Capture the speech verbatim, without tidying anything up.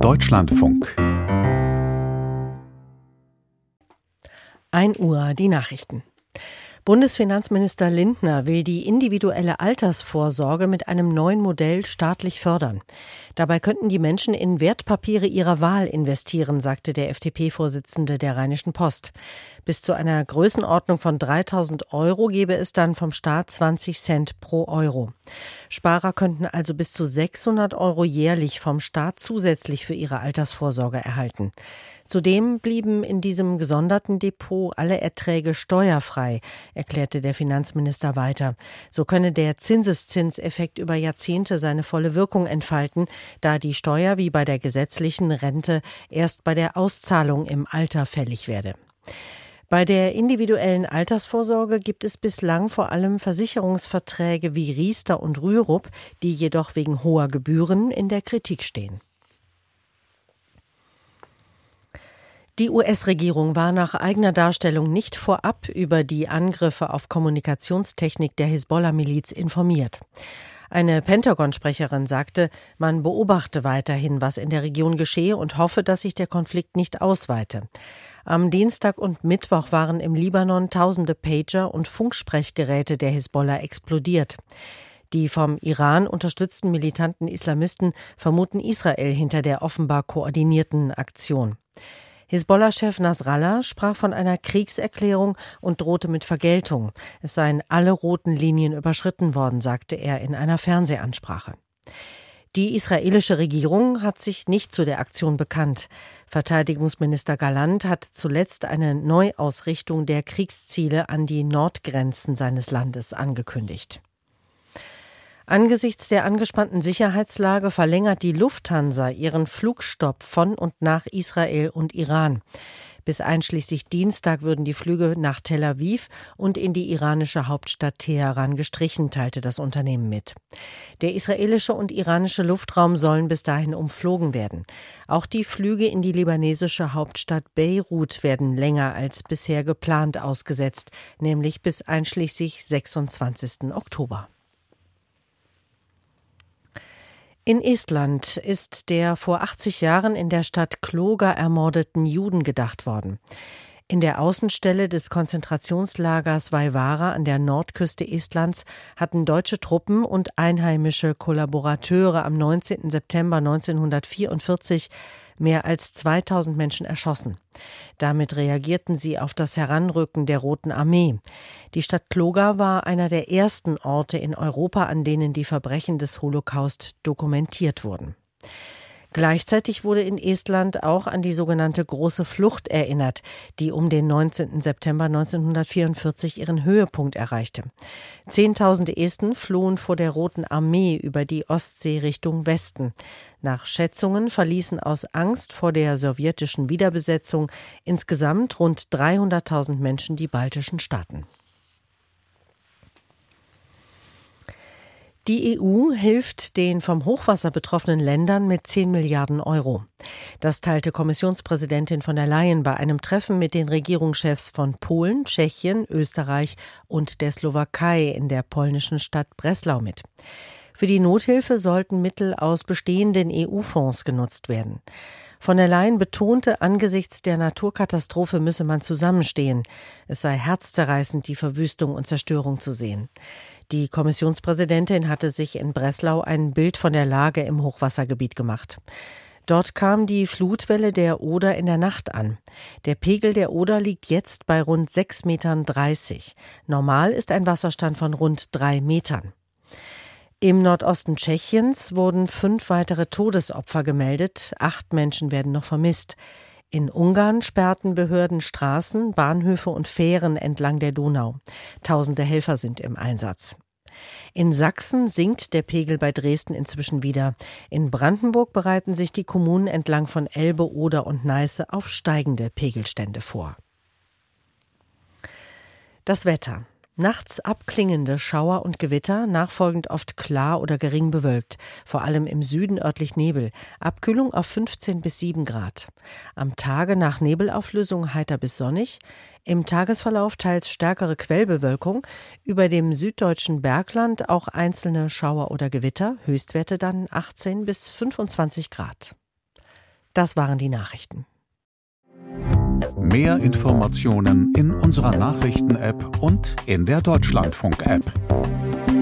Deutschlandfunk. ein Uhr, die Nachrichten. Bundesfinanzminister Lindner will die individuelle Altersvorsorge mit einem neuen Modell staatlich fördern. Dabei könnten die Menschen in Wertpapiere ihrer Wahl investieren, sagte der F D P-Vorsitzende der Rheinischen Post. Bis zu einer Größenordnung von dreitausend Euro gebe es dann vom Staat zwanzig Cent pro Euro. Sparer könnten also bis zu sechshundert Euro jährlich vom Staat zusätzlich für ihre Altersvorsorge erhalten. Zudem blieben in diesem gesonderten Depot alle Erträge steuerfrei, erklärte der Finanzminister weiter. So könne der Zinseszinseffekt über Jahrzehnte seine volle Wirkung entfalten, da die Steuer wie bei der gesetzlichen Rente erst bei der Auszahlung im Alter fällig werde. Bei der individuellen Altersvorsorge gibt es bislang vor allem Versicherungsverträge wie Riester und Rürup, die jedoch wegen hoher Gebühren in der Kritik stehen. Die U S-Regierung war nach eigener Darstellung nicht vorab über die Angriffe auf Kommunikationstechnik der Hisbollah-Miliz informiert. Eine Pentagon-Sprecherin sagte, man beobachte weiterhin, was in der Region geschehe und hoffe, dass sich der Konflikt nicht ausweite. Am Dienstag und Mittwoch waren im Libanon tausende Pager und Funksprechgeräte der Hisbollah explodiert. Die vom Iran unterstützten militanten Islamisten vermuten Israel hinter der offenbar koordinierten Aktion. Hisbollah-Chef Nasrallah sprach von einer Kriegserklärung und drohte mit Vergeltung. Es seien alle roten Linien überschritten worden, sagte er in einer Fernsehansprache. Die israelische Regierung hat sich nicht zu der Aktion bekannt. Verteidigungsminister Galland hat zuletzt eine Neuausrichtung der Kriegsziele an die Nordgrenzen seines Landes angekündigt. Angesichts der angespannten Sicherheitslage verlängert die Lufthansa ihren Flugstopp von und nach Israel und Iran. Bis einschließlich Dienstag würden die Flüge nach Tel Aviv und in die iranische Hauptstadt Teheran gestrichen, teilte das Unternehmen mit. Der israelische und iranische Luftraum sollen bis dahin umflogen werden. Auch die Flüge in die libanesische Hauptstadt Beirut werden länger als bisher geplant ausgesetzt, nämlich bis einschließlich sechsundzwanzigsten Oktober. In Estland ist der vor achtzig Jahren in der Stadt Klooga ermordeten Juden gedacht worden. In der Außenstelle des Konzentrationslagers Vaivara an der Nordküste Estlands hatten deutsche Truppen und einheimische Kollaborateure am neunzehnten September neunzehnhundertvierundvierzig mehr als zweitausend Menschen erschossen. Damit reagierten sie auf das Heranrücken der Roten Armee. Die Stadt Klooga war einer der ersten Orte in Europa, an denen die Verbrechen des Holocaust dokumentiert wurden. Gleichzeitig wurde in Estland auch an die sogenannte Große Flucht erinnert, die um den neunzehnten September neunzehnhundertvierundvierzig ihren Höhepunkt erreichte. Zehntausende Esten flohen vor der Roten Armee über die Ostsee Richtung Westen. Nach Schätzungen verließen aus Angst vor der sowjetischen Wiederbesetzung insgesamt rund dreihunderttausend Menschen die baltischen Staaten. Die E U hilft den vom Hochwasser betroffenen Ländern mit zehn Milliarden Euro. Das teilte Kommissionspräsidentin von der Leyen bei einem Treffen mit den Regierungschefs von Polen, Tschechien, Österreich und der Slowakei in der polnischen Stadt Breslau mit. Für die Nothilfe sollten Mittel aus bestehenden E U-Fonds genutzt werden. Von der Leyen betonte, angesichts der Naturkatastrophe müsse man zusammenstehen. Es sei herzzerreißend, die Verwüstung und Zerstörung zu sehen. Die Kommissionspräsidentin hatte sich in Breslau ein Bild von der Lage im Hochwassergebiet gemacht. Dort kam die Flutwelle der Oder in der Nacht an. Der Pegel der Oder liegt jetzt bei rund sechs Komma dreißig Metern. Normal ist ein Wasserstand von rund drei Metern. Im Nordosten Tschechiens wurden fünf weitere Todesopfer gemeldet. Acht Menschen werden noch vermisst. In Ungarn sperrten Behörden Straßen, Bahnhöfe und Fähren entlang der Donau. Tausende Helfer sind im Einsatz. In Sachsen sinkt der Pegel bei Dresden inzwischen wieder. In Brandenburg bereiten sich die Kommunen entlang von Elbe, Oder und Neiße auf steigende Pegelstände vor. Das Wetter. Nachts abklingende Schauer und Gewitter, nachfolgend oft klar oder gering bewölkt, vor allem im Süden örtlich Nebel, Abkühlung auf fünfzehn bis sieben Grad. Am Tage nach Nebelauflösung heiter bis sonnig, im Tagesverlauf teils stärkere Quellbewölkung, über dem süddeutschen Bergland auch einzelne Schauer oder Gewitter, Höchstwerte dann achtzehn bis fünfundzwanzig Grad. Das waren die Nachrichten. Mehr Informationen in unserer Nachrichten-App und in der Deutschlandfunk-App.